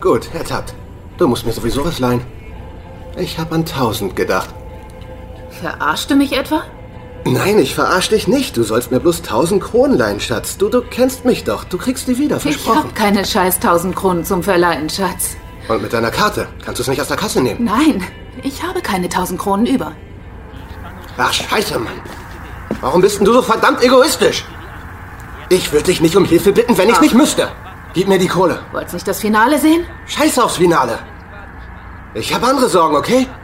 Gut, ertappt. Du musst mir sowieso was leihen. Ich hab an 1000 gedacht. Verarschst du mich etwa? Nein, ich verarsch dich nicht. Du sollst mir bloß 1000 Kronen leihen, Schatz. Du kennst mich doch. Du kriegst die wieder, versprochen. Ich hab keine scheiß 1000 Kronen zum Verleihen, Schatz. Und mit deiner Karte? Kannst du es nicht aus der Kasse nehmen? Nein, ich habe keine 1000 Kronen über. Ach, scheiße, Mann. Warum bist denn du so verdammt egoistisch? Ich würde dich nicht um Hilfe bitten, wenn ich's nicht müsste. Gib mir die Kohle. Wollt's nicht das Finale sehen? Scheiß aufs Finale. Ich habe andere Sorgen, okay?